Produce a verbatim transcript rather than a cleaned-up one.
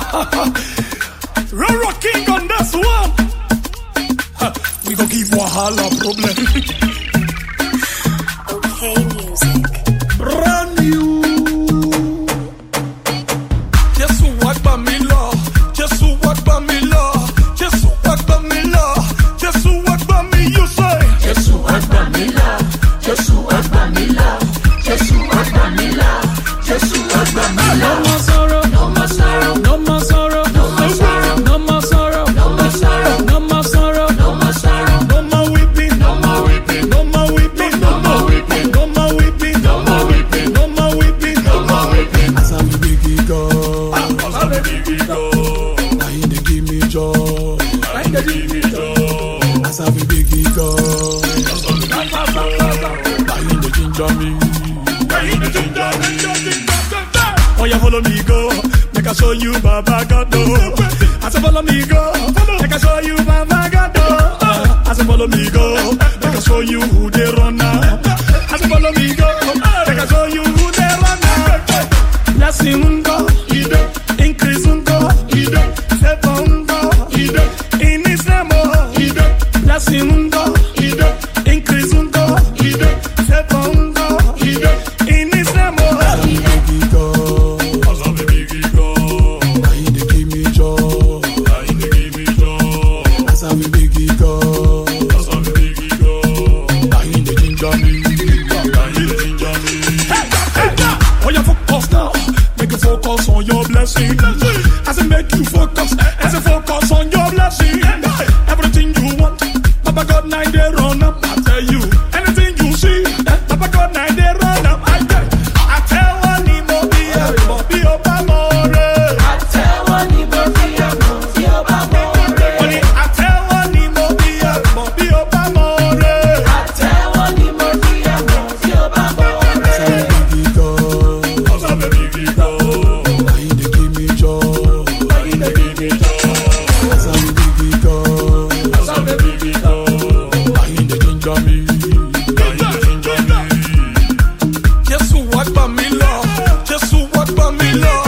Roro King on this one. We gon' give Wahala problem. Okay, music. Brand new. Just what by me law. Just what by me law. Just what by me law. Just what by me you say. Just what by me law. Just what by me law. Just what by me law. Just what by me law. No more sorrow. No more sorrow. No more sorrow. No more sorrow. No more sorrow. No more sorrow. No more sorrow. No more sorrow. No more weeping. No more weeping. No more weeping. No more weeping. No more weeping. No more weeping. No more weeping. No more weeping. As I big go. As I big go. Now he dey give me joy. Now he dey give me joy. As I big go. Now he dey ginger me. Now he dey ginger me. Oh, you follow me go, make I show you Baba God do. I say follow me go, make I show you Baba God do. I say follow me go, make I show you who they run now. I say follow me go, make I show you who they run now. Blessing ungo, increase ungo, favor ungo, in His name oh. Blessing ungo, increase ungo, favor ungo, in His name oh. Focus on your blessing. As it make you focus, as it focus on your blessing. Everything you want, Papa God nine they run up. I tell you, anything you see, Papa God nine they run up. I tell, I tell one imo be a be obamore. I tell one imo be a be obamore. I tell one imo be a be obamore. I tell one imo be a be obamore. As I big go. Just what by me law, just what by me law.